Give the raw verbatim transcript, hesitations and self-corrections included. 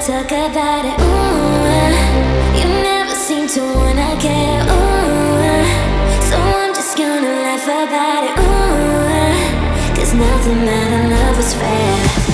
talk about it. Ooh, you never seem to wanna care. Ooh, so I'm just gonna laugh about it. Ooh, cause nothing that I love is fair.